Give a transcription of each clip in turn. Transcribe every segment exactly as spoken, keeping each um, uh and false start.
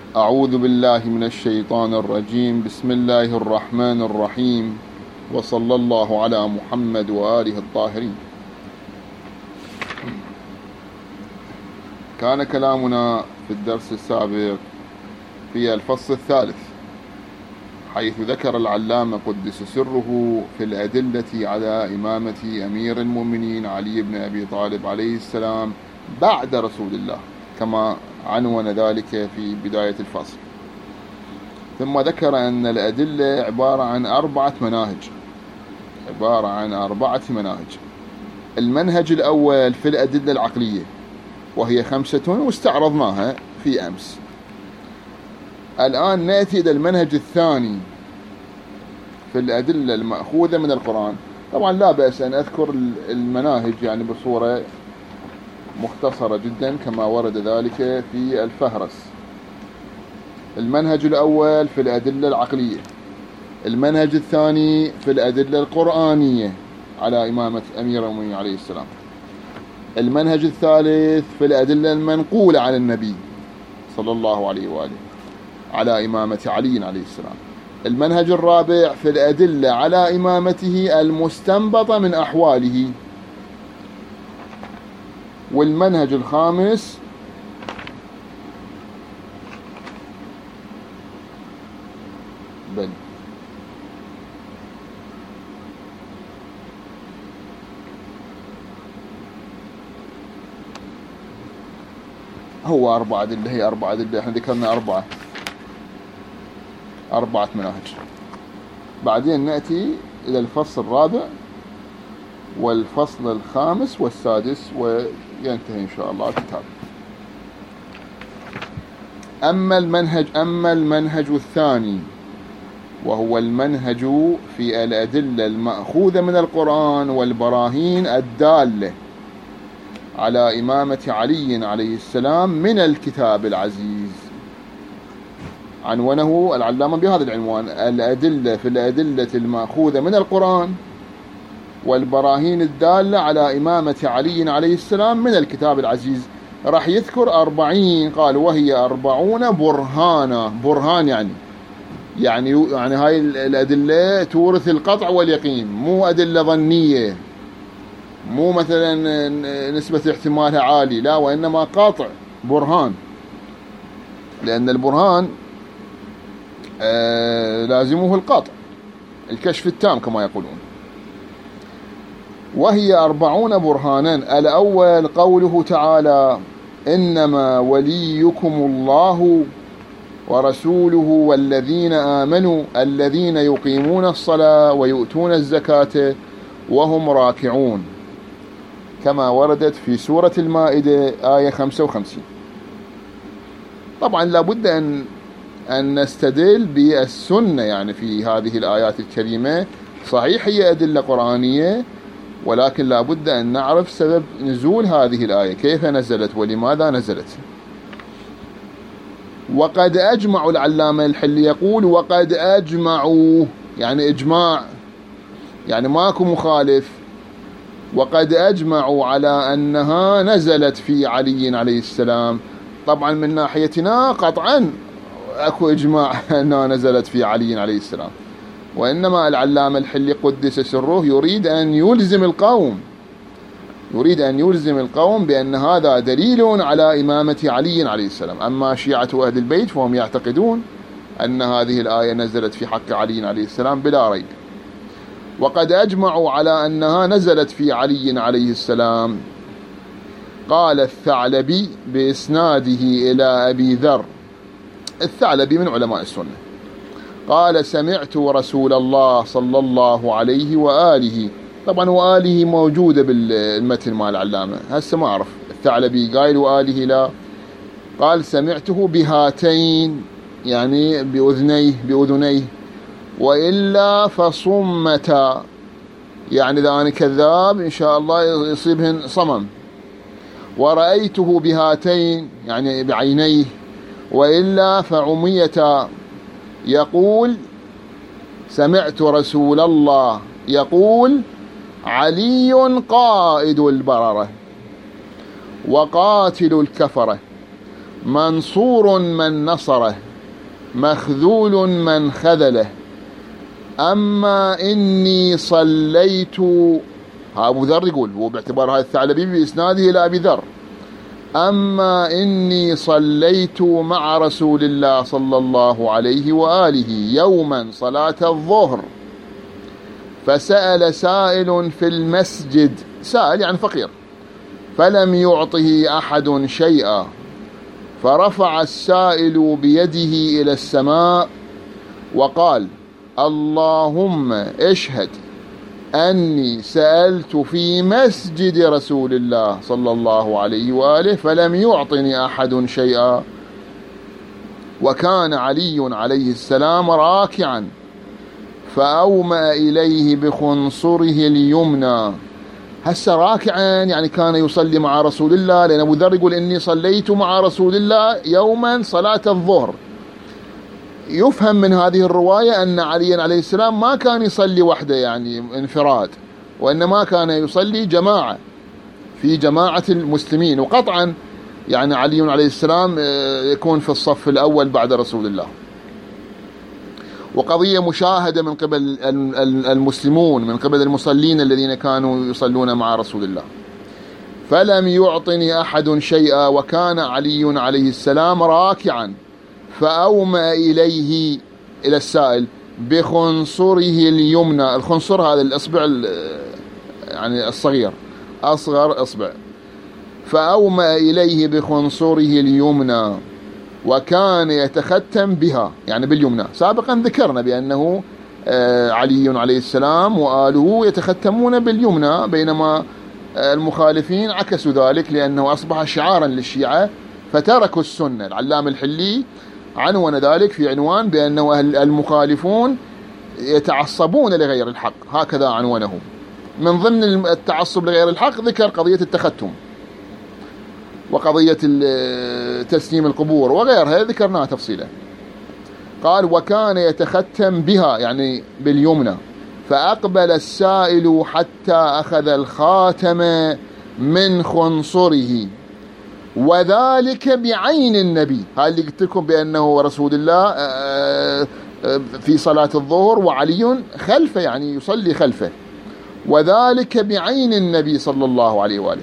أعوذ بالله من الشيطان الرجيم. بسم الله الرحمن الرحيم، وصلى الله على محمد وآله الطاهرين. كان كلامنا في الدرس السابق في الفصل الثالث، حيث ذكر العلامة قدس سره في الأدلة على إمامة أمير المؤمنين علي بن أبي طالب عليه السلام بعد رسول الله، كما عنون ذلك في بداية الفصل. ثم ذكر أن الأدلة عبارة عن أربعة مناهج عبارة عن أربعة مناهج. المنهج الأول في الأدلة العقلية، وهي خمسة واستعرضناها في أمس. الآن نأتي إلى المنهج الثاني في الأدلة المأخوذة من القرآن. طبعا لا بأس أن أذكر المناهج يعني بصورة مختصرة جدا كما ورد ذلك في الفهرس. المنهج الأول في الأدلة العقلية، المنهج الثاني في الأدلة القرآنية على إمامة أمير المؤمنين عليه السلام، المنهج الثالث في الأدلة المنقولة عن النبي صلى الله عليه وآله على إمامة علي عليه السلام، المنهج الرابع في الأدلة على إمامته المستنبطة من أحواله، والمنهج الخامس بل هو أربعة أدلة، هي أربعة أدلة، احنا ذكرنا أربعة أربعة مناهج. بعدين نأتي إلى الفصل الرابع والفصل الخامس والسادس، وينتهي إن شاء الله الكتاب. أما المنهج أما المنهج الثاني، وهو المنهج في الأدلة المأخوذة من القرآن والبراهين الدالة على إمامة علي عليه السلام من الكتاب العزيز. عنونه العلامة بهذا العنوان: الأدلة في الأدلة المأخوذة من القرآن والبراهين الدالة على إمامة علي عليه السلام من الكتاب العزيز. راح يذكر أربعين، قال وهي أربعون برهانا. برهان يعني يعني يعني هاي الأدلة تورث القطع واليقين، مو أدلة ظنية، مو مثلا نسبة احتمالها عالي، لا، وإنما قاطع برهان، لأن البرهان آه لازمه القاطع، الكشف التام كما يقولون. وهي أربعون برهانا. الأول قوله تعالى: إنما وليكم الله ورسوله والذين آمنوا الذين يقيمون الصلاة ويؤتون الزكاة وهم راكعون، كما وردت في سورة المائدة آية خمسة وخمسين. طبعا لابد أن أن نستدل بالسنة يعني في هذه الآيات الكريمة. صحيح هي أدلة قرآنية، ولكن لابد أن نعرف سبب نزول هذه الآية، كيف نزلت ولماذا نزلت. وقد أجمعوا، العلامة الحلي يقول وقد أجمعوا، يعني إجماع، يعني ماكو مخالف. وقد أجمعوا على أنها نزلت في علي عليه السلام. طبعا من ناحيتنا قطعا أكو إجماع أنها نزلت في علي عليه السلام، وإنما العلامة الحلي قدس سره يريد أن يلزم القوم يريد أن يلزم القوم بأن هذا دليل على إمامة علي عليه السلام. أما شيعة أهل البيت فهم يعتقدون أن هذه الآية نزلت في حق علي عليه السلام بلا ريب. وقد أجمعوا على أنها نزلت في علي عليه السلام. قال الثعلبي بإسناده إلى أبي ذر، الثعلبي من علماء السنة، قال: سمعت رسول الله صلى الله عليه وآله. طبعا وآله موجودة بالمتن مال العلامة، هسه ما أعرف الثعلبي قايل وآله لا. قال: سمعته بهاتين، يعني بأذنيه بأذنيه، وإلا فصمتا، يعني إذا أنا كذاب إن شاء الله يصيبهن صمم. ورأيته بهاتين، يعني بعينيه، وإلا فعميتا. يقول: سمعت رسول الله يقول: علي قائد البررة وقاتل الكفرة منصور من نصره، مخذول من خذله. أما إني صليت، أبو ذر يقول، هو باعتبار هذا الثعلبي بإسناده إلى أبي ذر: أما إني صليت مع رسول الله صلى الله عليه وآله يوما صلاة الظهر، فسأل سائل في المسجد، سائل يعني فقير، فلم يعطه أحد شيئا، فرفع السائل بيده إلى السماء وقال: اللهم اشهد أني سألت في مسجد رسول الله صلى الله عليه وآله فلم يعطني أحد شيئا. وكان علي عليه السلام راكعا فأومأ إليه بخنصره اليمنى. هسه راكعا يعني كان يصلي مع رسول الله، لأن أبو ذر يقول: إني صليت مع رسول الله يوما صلاة الظهر. يفهم من هذه الرواية أن علي عليه السلام ما كان يصلي وحده يعني انفراد، وإنما كان يصلي جماعة في جماعة المسلمين، وقطعا يعني علي عليه السلام يكون في الصف الأول بعد رسول الله. وقضية مشاهدة من قبل المسلمون، من قبل المصلين الذين كانوا يصلون مع رسول الله. فلم يعطني أحد شيئا، وكان علي عليه السلام راكعا فأومأ إليه إلى السائل بخنصره اليمنى. الخنصر هذا الإصبع يعني الصغير، أصغر إصبع. فأومأ إليه بخنصره اليمنى وكان يتختم بها، يعني باليمنى. سابقا ذكرنا بأنه علي عليه السلام وآله يتختمون باليمنى، بينما المخالفين عكسوا ذلك لأنه أصبح شعارا للشيعة فتركوا السنة. العلامة الحلي عنون ذلك في عنوان بأنه المخالفون يتعصبون لغير الحق، هكذا عنونه. من ضمن التعصب لغير الحق ذكر قضية التختم وقضية تسليم القبور وغيرها، ذكرناها تفصيلا. قال: وكان يتختم بها يعني باليمنى، فأقبل السائل حتى أخذ الخاتم من خنصره، وذلك بعين النبي. هاي اللي قلت لكم بأنه رسول الله في صلاة الظهر وعلي خلفه، يعني يصلي خلفه، وذلك بعين النبي صلى الله عليه وآله.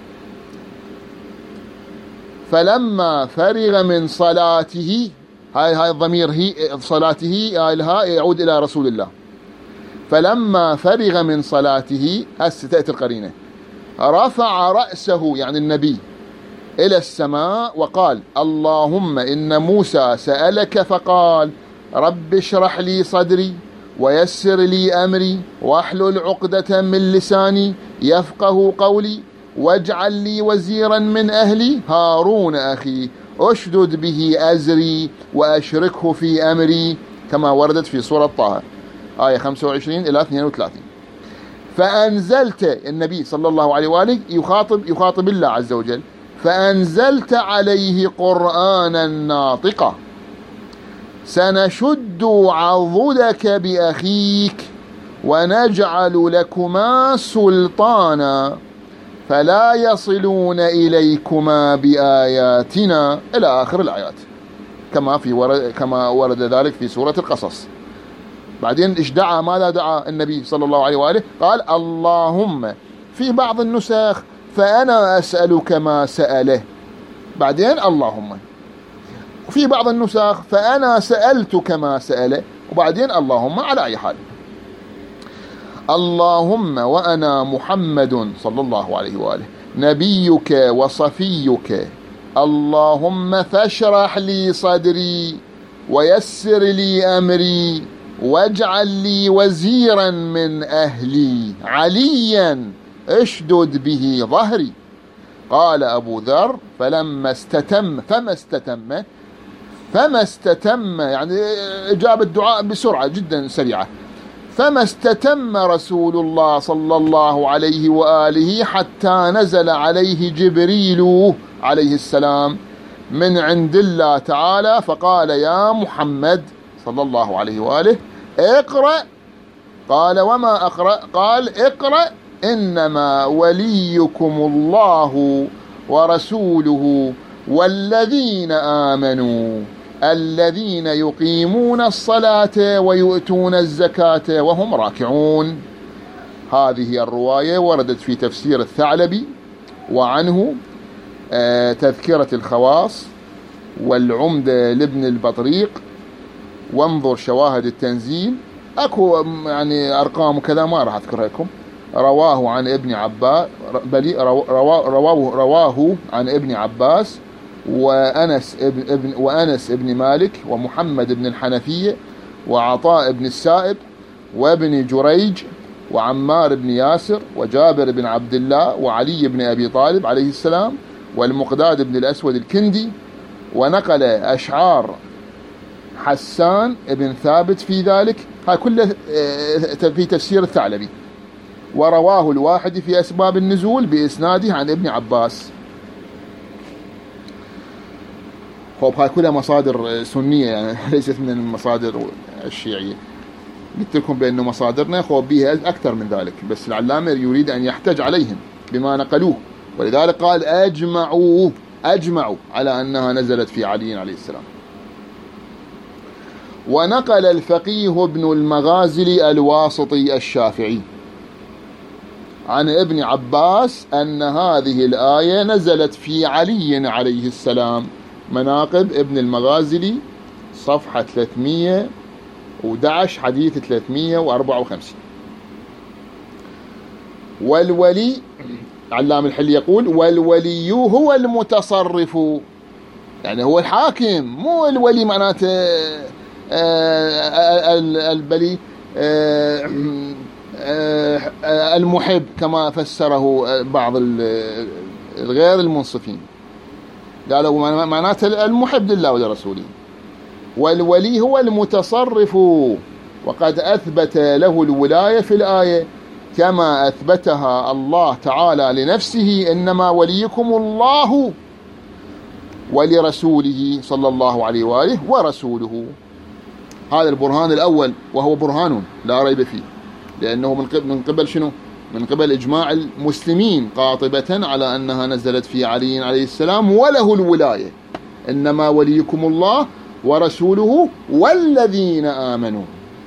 فلما فرغ من صلاته، هاي هاي الضمير هي صلاته، هاي الهاء يعود إلى رسول الله. فلما فرغ من صلاته، هسه تأتي القرينة، رفع رأسه يعني النبي إلى السماء وقال: اللهم إن موسى سألك فقال: رب اشرح لي صدري ويسر لي أمري واحلل عقدة من لساني يفقه قولي واجعل لي وزيرا من أهلي هارون أخي أشدد به أزري وأشركه في أمري، كما وردت في سورة طه آية خمسة وعشرين إلى اثنين وثلاثين. فأنزلت، النبي صلى الله عليه وآله يخاطب يخاطب الله عز وجل: فأنزلت عليه قرآنا ناطقا سنشد عضدك بأخيك ونجعل لكما سلطانا فلا يصلون إليكما بآياتنا، إلى آخر الآيات، كما في ورد كما ورد ذلك في سورة القصص. بعدين إيش دعا؟ ماذا دعا النبي صلى الله عليه وآله؟ قال: اللهم، في بعض النسخ فأنا أسألك ما سأله، بعدين اللهم. وفي بعض النسخ فأنا سألتك ما سأله، وبعدين اللهم. على أي حال، اللهم وأنا محمد صلى الله عليه وآله نبيك وصفيك، اللهم فاشرح لي صدري ويسر لي أمري واجعل لي وزيرا من أهلي عليا اشدد به ظهري. قال أبو ذر: فلما استتم فما استتم فما استتم يعني إجابة الدعاء بسرعة جدا سريعة. فما استتم رسول الله صلى الله عليه وآله حتى نزل عليه جبريل عليه السلام من عند الله تعالى فقال: يا محمد صلى الله عليه وآله اقرأ. قال: وما أقرأ؟ قال: اقرأ إنما وليكم الله ورسوله والذين آمنوا الذين يقيمون الصلاة ويؤتون الزكاة وهم راكعون. هذه الرواية وردت في تفسير الثعلبي، وعنه تذكرة الخواص، والعمدة لابن البطريق، وانظر شواهد التنزيل. اكو يعني ارقام وكذا ما راح اذكرها لكم. رواه عن ابن عباس بل رواه, رواه, رواه عن ابن عباس وانس ابن, ابن وانس ابن مالك ومحمد بن الحنفية وعطاء بن السائب وابن جريج وعمار بن ياسر وجابر بن عبد الله وعلي بن ابي طالب عليه السلام والمقداد بن الاسود الكندي. ونقل اشعار حسان بن ثابت في ذلك. هاي كله في تفسير الثعلبي. ورواه الواحد في أسباب النزول بإسناده عن ابن عباس. هاي كلها مصادر سنية يعني ليست من المصادر الشيعية. قلت لكم بأنه مصادرنا خوب بها أكثر من ذلك، بس العلامة يريد أن يحتج عليهم بما نقلوه، ولذلك قال أجمعوا أجمعوا على أنها نزلت في علي عليه السلام. ونقل الفقيه ابن المغازلي الواسطي الشافعي عن ابن عباس أن هذه الآية نزلت في علي عليه السلام. مناقب ابن المغازلي صفحة ثلاثمئة وأحد عشر حديث ثلاثمئة وأربعة وخمسين. والولي علام الحلي يقول والولي هو المتصرف، يعني هو الحاكم، مو الولي معناته البلي المحب كما فسره بعض الغير المنصفين، قالوا معناته المحب لله ولرسوله. والولي هو المتصرف، وقد أثبت له الولاية في الآية كما أثبتها الله تعالى لنفسه إنما وليكم الله ولرسوله صلى الله عليه وآله ورسوله. هذا البرهان الأول، وهو برهان لا ريب فيه، لأنه من قبل, من قبل شنو؟ من قبل إجماع المسلمين قاطبة على أنها نزلت في علي عليه السلام وله الولاية، إنما وليكم الله ورسوله والذين آمنوا.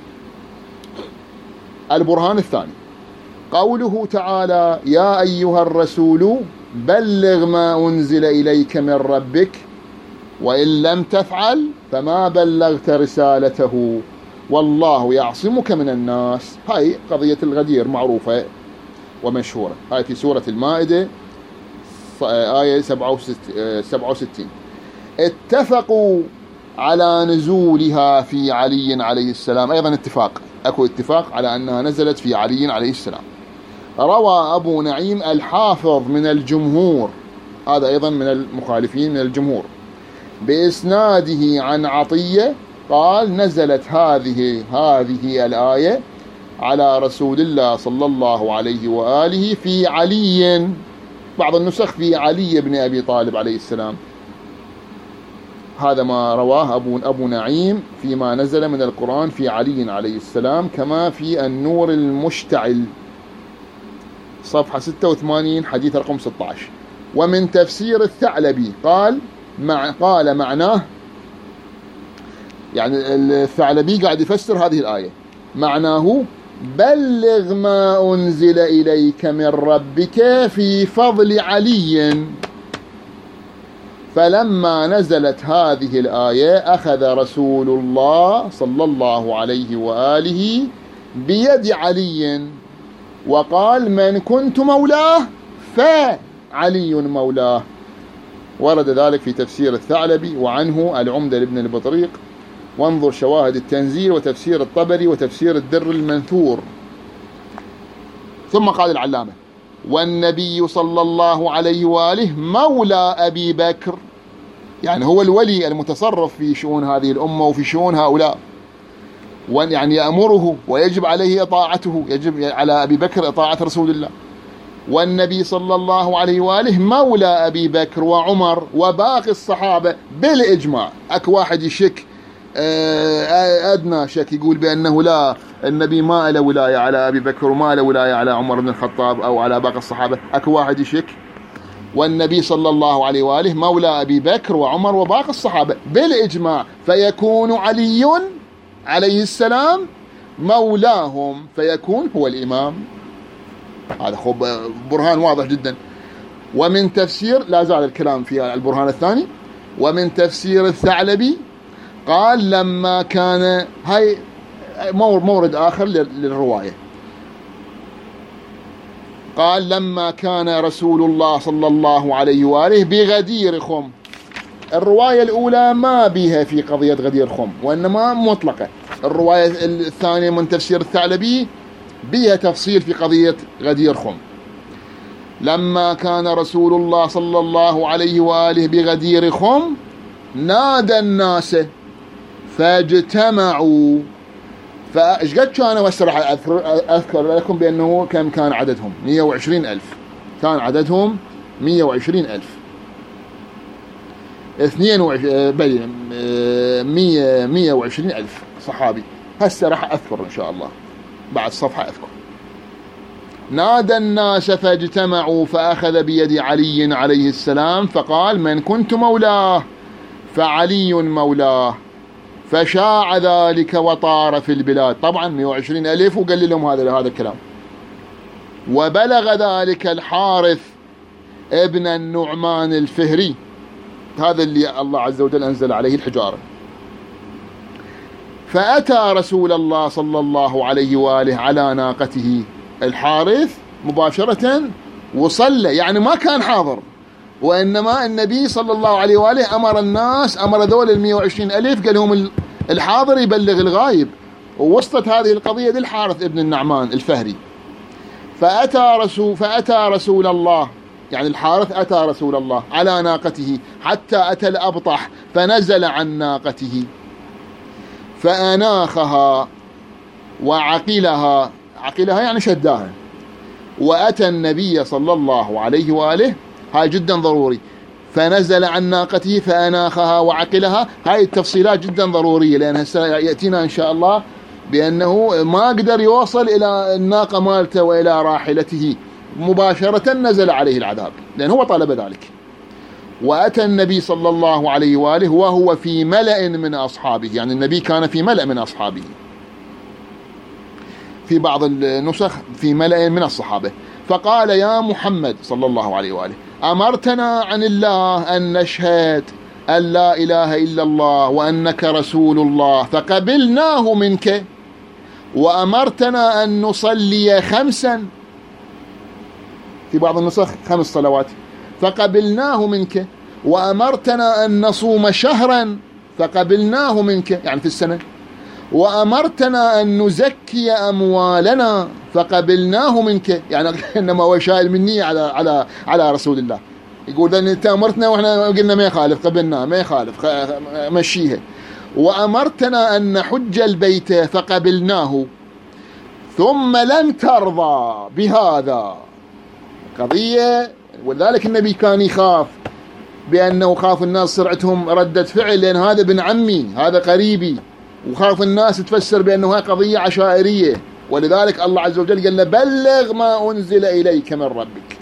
البرهان الثاني قوله تعالى يا أيها الرسول بلغ ما أنزل إليك من ربك وإن لم تفعل فما بلغت رسالته والله يعصمك من الناس. هاي قضية الغدير معروفة ومشهورة، هاي في سورة المائدة آية سبعة وستين. اتفقوا على نزولها في علي عليه السلام، أيضا اتفاق، أكو اتفاق على أنها نزلت في علي عليه السلام. روى أبو نعيم الحافظ من الجمهور، هذا أيضا من المخالفين من الجمهور، بإسناده عن عطية قال نزلت هذه هذه الآية على رسول الله صلى الله عليه وآله في علي، بعض النسخ في علي بن أبي طالب عليه السلام. هذا ما رواه أبو, أبو نعيم فيما نزل من القرآن في علي عليه السلام، كما في النور المشتعل صفحة ستة وثمانين حديث رقم ستة عشر. ومن تفسير الثعلبي قال مع قال معناه، يعني الثعلبي قاعد يفسر هذه الآية، معناه بلغ ما أنزل إليك من ربك في فضل علي. فلما نزلت هذه الآية أخذ رسول الله صلى الله عليه وآله بيد علي وقال من كنت مولاه فعلي مولاه. ورد ذلك في تفسير الثعلبي، وعنه العمدة لابن البطريق، وانظر شواهد التنزيل وتفسير الطبري وتفسير الدر المنثور. ثم قال العلامة والنبي صلى الله عليه وآله مولى أبي بكر، يعني هو الولي المتصرف في شؤون هذه الأمة وفي شؤون هؤلاء، يعني يأمره ويجب عليه إطاعته، يجب على أبي بكر إطاعة رسول الله. والنبي صلى الله عليه وآله مولى أبي بكر وعمر وباقي الصحابة بالإجماع. أك واحد يشك أدنى شك يقول بأنه لا، النبي ما له ولاية على أبي بكر وما له ولاية على عمر بن الخطاب أو على باقي الصحابة، أك واحد يشك والنبي صلى الله عليه وآله مولى أبي بكر وعمر وباقي الصحابة بالإجماع، فيكون علي عليه السلام مولاهم، فيكون هو الإمام. هذا خب برهان واضح جدا. ومن تفسير، لا زال الكلام في البرهان الثاني، ومن تفسير الثعلبي قال لما كان، هاي مورد آخر للرواية، قال لما كان رسول الله صلى الله عليه وآله بغدير خم. الرواية الأولى ما بها في قضية غدير خم، وإنما مطلقة. الرواية الثانية من تفسير الثعلبي بها تفصيل في قضية غدير خم. لما كان رسول الله صلى الله عليه وآله بغدير خم نادى الناس فاجتمعوا. فايش قد كان وسرح أذكر, أذكر لكم بأنه كم كان عددهم؟ مئة وعشرين ألف. كان عددهم مئة وعشرين ألف. اثنين وعشرين مئة مئة وعشرين ألف صحابي. هسه راح أذكر إن شاء الله بعد صفحة أذكر. نادى الناس فاجتمعوا فأخذ بيد علي عليه السلام فقال من كنت مولاه فعلي مولاه، فشاع ذلك وطار في البلاد. طبعا مئة وعشرين ألف وقال لهم هذا هذا الكلام. وبلغ ذلك الحارث ابن النعمان الفهري، هذا اللي الله عز وجل أنزل عليه الحجارة، فأتى رسول الله صلى الله عليه وآله على ناقته. الحارث مباشرة وصلى، يعني ما كان حاضر، وإنما النبي صلى الله عليه وآله أمر الناس، أمر ذول المئة وعشرين ألف، قال لهم الحاضر يبلغ الغايب. ووصلت هذه القضية للحارث ابن النعمان الفهري. فأتى رسول, فأتى رسول الله، يعني الحارث أتى رسول الله على ناقته حتى أتى الأبطح فنزل عن ناقته فأناخها وعقلها، عقلها يعني شداها، وأتى النبي صلى الله عليه وآله. هاي جدا ضروري. فنزل عن ناقته فأناخها وعقلها، هاي التفصيلات جدا ضرورية، لأن هسه يأتينا إن شاء الله بأنه ما قدر يوصل إلى الناقة مالته وإلى راحلته، مباشرة نزل عليه العذاب لأن هو طلب ذلك. وأتى النبي صلى الله عليه وآله وهو في ملأ من أصحابه، يعني النبي كان في ملأ من أصحابه، في بعض النسخ في ملأ من الصحابة. فقال يا محمد صلى الله عليه وآله أمرتنا عن الله أن نشهد أن لا إله إلا الله وأنك رسول الله فقبلناه منك، وأمرتنا أن نصلي خمسا، في بعض النسخ خمس صلوات، فقبلناه منك، وأمرتنا أن نصوم شهرا فقبلناه منك، يعني في السنة، وأمرتنا أن نزكي أموالنا فقبلناه منك، يعني إنما هو شايل مني على على على رسول الله. يقول لأن أنت أمرتنا وإحنا قلنا ما يخالف، قبلنا ما يخالف، مشيها. وأمرتنا أن نحج البيت فقبلناه، ثم لم ترضى بهذا قضية. ولذلك النبي كان يخاف، بأنه خاف الناس سرعتهم ردة فعل، لأن هذا ابن عمي، هذا قريبي، وخاف الناس تفسر بأنه هي قضية عشائرية. ولذلك الله عز وجل قال له بلغ ما أنزل إليك من ربك.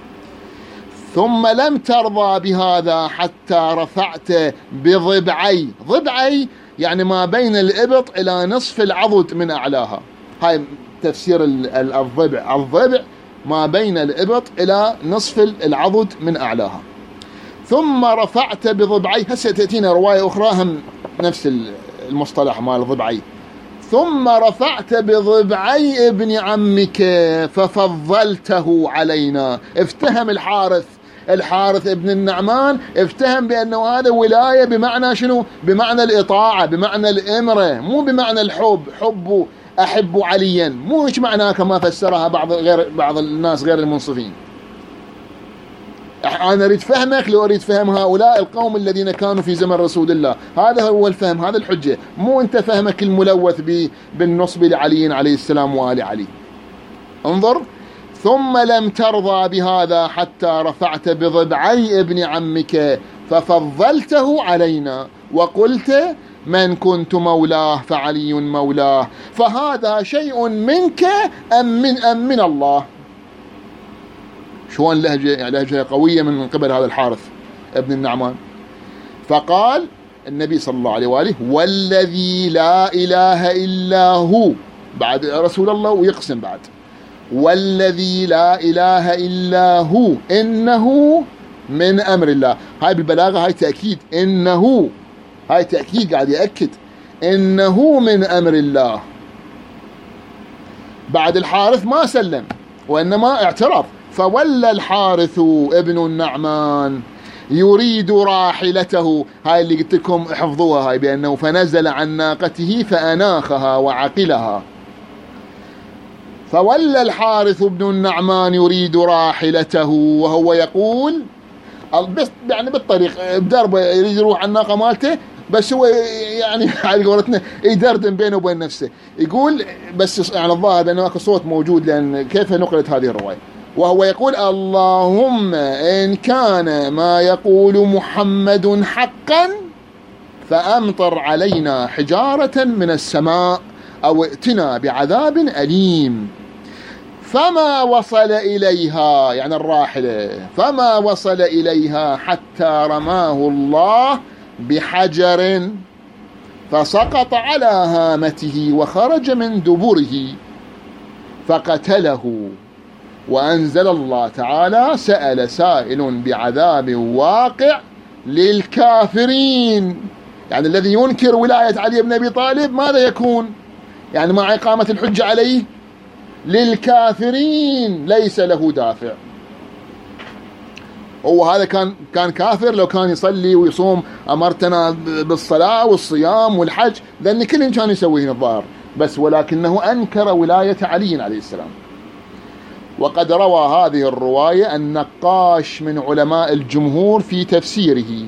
ثم لم ترضى بهذا حتى رفعت بضبعي، ضبعي يعني ما بين الإبط إلى نصف العضد من أعلاها. هاي تفسير الضبع، الضبع ما بين الإبط إلى نصف العضد من أعلاها. ثم رفعت بضبعي، هسه تأتينا رواية أخرى هم نفس المصطلح مال ضبعي. ثم رفعت بضبعي ابن عمك ففضلته علينا. افتهم الحارث، الحارث ابن النعمان افتهم بأنه هذا ولاية بمعنى شنو؟ بمعنى الإطاعة، بمعنى الإمرة، مو بمعنى الحب. حب أحب عليا، مو إيش معناه كما فسرها بعض غير بعض الناس غير المنصفين. أنا أريد فهمك لو أريد فهم هؤلاء القوم الذين كانوا في زمن رسول الله. هذا هو الفهم، هذا الحجة، مو أنت فهمك الملوث بالنصب لعلي عليه السلام وآل علي. انظر، ثم لم ترضى بهذا حتى رفعت بضبعي ابن عمك ففضلته علينا وقلت من كنت مولاه فعلي مولاه، فهذا شيء منك أم من, أم من الله؟ شلون لهجة؟ يعني لهجة قوية من قبل هذا الحارث ابن النعمان. فقال النبي صلى الله عليه وآله: والذي لا إله إلا هو، بعد رسول الله ويقسم بعد: والذي لا إله إلا هو إنه من أمر الله. هاي بالبلاغة هاي تأكيد، إنه هاي تأكيد، قاعد يأكد إنه من أمر الله. بعد الحارث ما سلم وإنما اعترض. فولى الحارث ابن النعمان يريد راحلته، هاي اللي قلت لكم احفظوها، هاي بأنه فنزل عن ناقته فأناخها وعقلها. فولى الحارث ابن النعمان يريد راحلته وهو يقول، بس يعني بالطريق بدربه يريد يروح على الناقة مالته، بس هو يعني على قولتنا يدردن بينه وبين نفسه، يقول بس يعني الظاهر بأنه اكو صوت موجود، لأن كيف نقلت هذه الرواية؟ وهو يقول: اللهم إن كان ما يقول محمد حقا فأمطر علينا حجارة من السماء أو ائتنا بعذاب أليم. فما وصل إليها، يعني الراحلة، فما وصل إليها حتى رماه الله بحجر فسقط على هامته وخرج من دبره فقتله. وأنزل الله تعالى: سأل سائل بعذاب واقع للكافرين. يعني الذي ينكر ولاية علي بن أبي طالب ماذا يكون؟ يعني مع إقامة الحجة عليه للكافرين ليس له دافع. هو هذا كان كان كافر لو كان يصلي ويصوم، أمرتنا بالصلاة والصيام والحج، لأن كل كان يسويه الظاهر، بس ولكنه أنكر ولاية علي عليه السلام. وقد روى هذه الرواية النقاش من علماء الجمهور في تفسيره.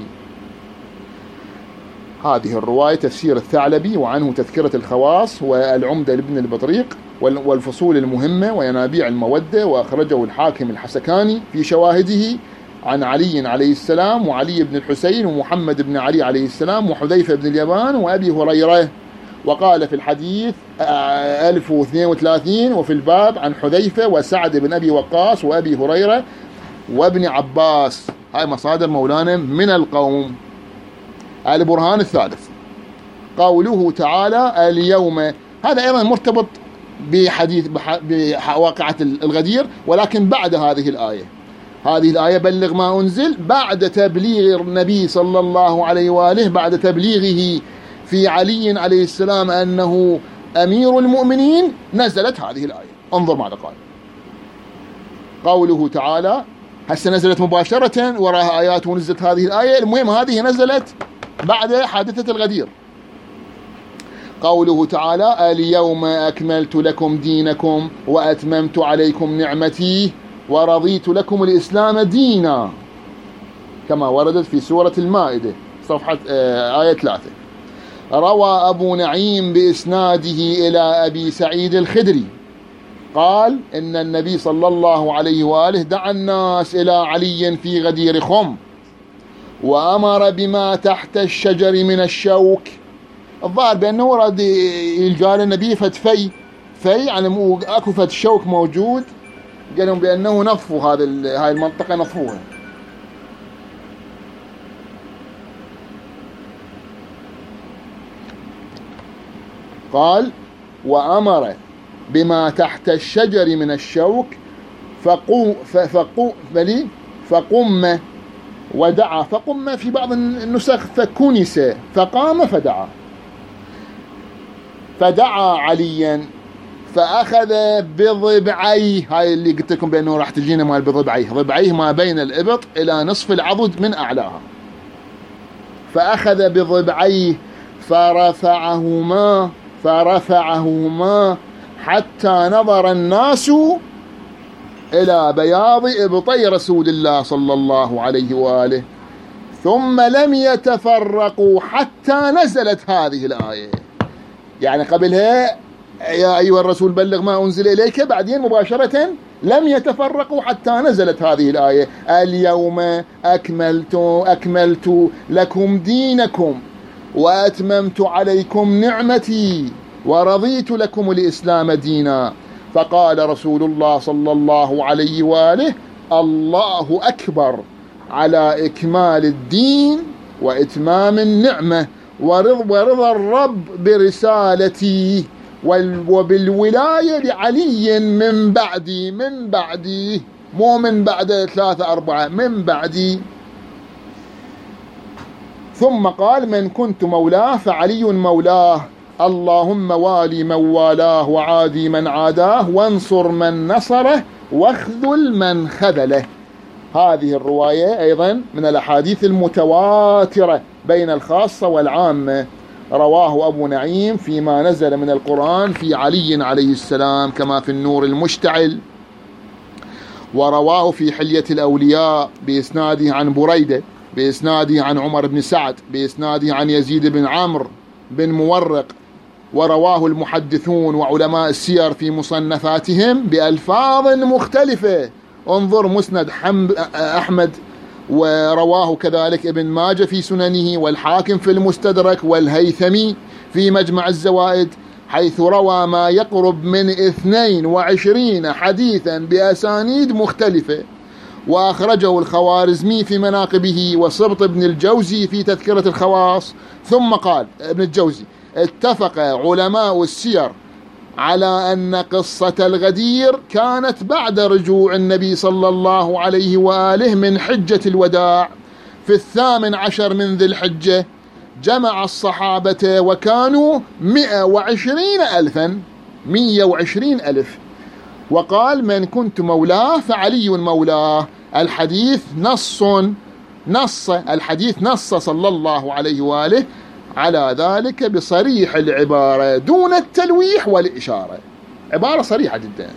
هذه الرواية تفسير الثعلبي، وعنه تذكرة الخواص والعمدة لابن البطريق والفصول المهمة وينابيع المودة، وأخرجه الحاكم الحسكاني في شواهده عن علي عليه السلام وعلي بن الحسين ومحمد بن علي عليه السلام وحذيفة بن اليمان وأبي هريرة. وقال في الحديث ألف واثنين وثلاثين وفي الباب عن حذيفة وسعد بن أبي وقاص وأبي هريرة وابن عباس. هاي مصادر مولانا من القوم. البرهان الثالث قوله تعالى: اليوم، هذا أيضا مرتبط بحديث بواقعة الغدير، ولكن بعد هذه الآية. هذه الآية بلغ ما أنزل بعد تبليغ النبي صلى الله عليه وآله، بعد تبليغه في علي عليه السلام أنه أمير المؤمنين، نزلت هذه الآية. انظر ماذا قال. قوله تعالى، هسه نزلت مباشرة وراها آيات ونزلت هذه الآية، المهم هذه نزلت بعد حادثة الغدير. قوله تعالى: اليوم أكملت لكم دينكم وأتممت عليكم نعمتي ورضيت لكم الإسلام دينا، كما وردت في سورة المائدة صفحة آية ثلاثة. روى أبو نعيم بإسناده إلى أبي سعيد الخدري قال: إن النبي صلى الله عليه وآله دعا الناس إلى علي في غدير خم وأمر بما تحت الشجر من الشوك. الظاهر بأنه ورد يلقى النبي فتفي في يعني أكو فت شوك موجود، قالوا بأنه نطفوا هذا هاي المنطقة، نطفوها. قال: وأمر بما تحت الشجر من الشوك فقو فقو فلي فقم ودعا، فقم في بعض النسخ فكنس، فقام فدعا. فدعا عليا فأخذ بضبعيه، هاي اللي قلت لكم بأنه راح تجينا مال بضبعيه، ضبعيه ما بين الإبط إلى نصف العضد من أعلاها. فأخذ بضبعيه فرفعهما فرفعهما حتى نظر الناس إلى بياض إبطي رسول الله صلى الله عليه وآله، ثم لم يتفرقوا حتى نزلت هذه الآية. يعني قبلها يا أيها الرسول بلغ ما أنزل إليك، بعدين مباشرة لم يتفرقوا حتى نزلت هذه الآية: اليوم أكملت أكملت لكم دينكم وأتممت عليكم نعمتي ورضيت لكم الإسلام دينا. فقال رسول الله صلى الله عليه وآله: الله أكبر على إكمال الدين وإتمام النعمة ورضا الرب برسالتي وبالولاية لعلي من بعدي من بعدي مو من بعد ثلاثة أربعة من بعدي. ثم قال من كنت مولاه فعلي مولاه اللهم والي من والاه وعادي من عاداه وانصر من نصره واخذل من خذله. هذه الرواية أيضا من الأحاديث المتواترة بين الخاصة والعامة، رواه أبو نعيم فيما نزل من القرآن في علي عليه السلام كما في النور المشتعل، ورواه في حلية الأولياء بإسناده عن بريدة بإسناده عن عمر بن سعد بإسناده عن يزيد بن عمرو بن مورق، ورواه المحدثون وعلماء السير في مصنفاتهم بألفاظ مختلفة. انظر مسند أحمد، ورواه كذلك ابن ماجه في سننه والحاكم في المستدرك والهيثمي في مجمع الزوائد، حيث روى ما يقرب من اثنين وعشرين حديثا بأسانيد مختلفة. وأخرجه الخوارزمي في مناقبه وصبط ابن الجوزي في تذكرة الخواص. ثم قال ابن الجوزي اتفق علماء السير على أن قصة الغدير كانت بعد رجوع النبي صلى الله عليه وآله من حجة الوداع في الثامن عشر من ذي الحجة. جمع الصحابة وكانوا مئة وعشرين ألفا مئة وعشرين ألف، وقال من كنت مولاه فعلي مولاه. الحديث نص نص الحديث نص صلى الله عليه وآله على ذلك بصريح العبارة دون التلويح والإشارة، عبارة صريحة جدا.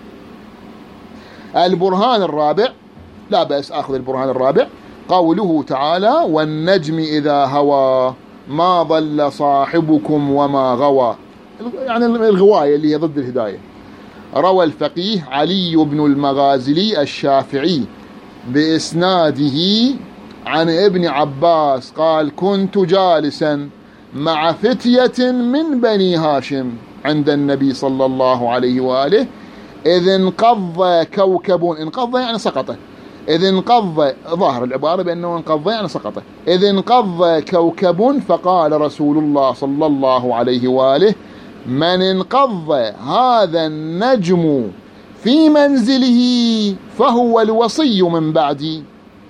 البرهان الرابع، لا بأس أخذ البرهان الرابع، قوله تعالى والنجم إذا هوى ما ضل صاحبكم وما غوى، يعني الغواية اللي هي ضد الهداية. روى الفقيه علي بن المغازلي الشافعي بإسناده عن ابن عباس قال كنت جالسا مع فتية من بني هاشم عند النبي صلى الله عليه وآله إذ انقض كوكب، انقض يعني سقط، إذ انقض، ظاهر العبارة بأنه انقض يعني سقط، إذ انقض كوكب فقال رسول الله صلى الله عليه وآله من انقض هذا النجم في منزله فهو الوصي من بعدي.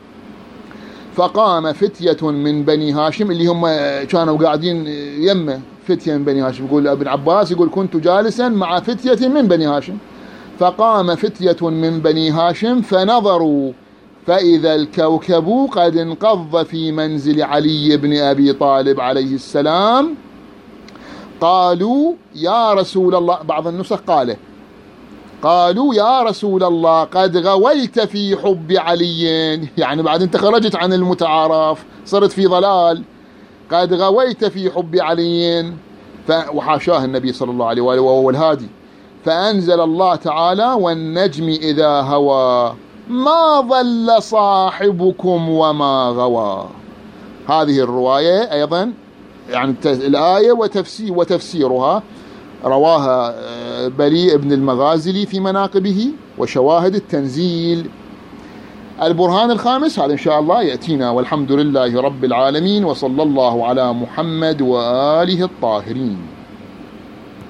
فقام فتية من بني هاشم اللي هم كانوا قاعدين يمه، فتية من بني هاشم، يقول ابن عباس يقول كنت جالسا مع فتية من بني هاشم، فقام فتية من بني هاشم فنظروا فإذا الكوكب قد انقض في منزل علي بن أبي طالب عليه السلام. قالوا يا رسول الله، بعض النسخ قاله قالوا يا رسول الله قد غويت في حب علي، يعني بعد انت خرجت عن المتعارف صرت في ضلال، قد غويت في حب علي، وحاشاه النبي صلى الله عليه وآله وهو الهادي. فأنزل الله تعالى والنجم إذا هوى ما ضل صاحبكم وما غوى. هذه الرواية أيضا يعني الآية وتفسير وتفسيرها رواها بليء بن المغازلي في مناقبه وشواهد التنزيل. البرهان الخامس هذا إن شاء الله يأتينا، والحمد لله رب العالمين، وصلى الله على محمد وآله الطاهرين.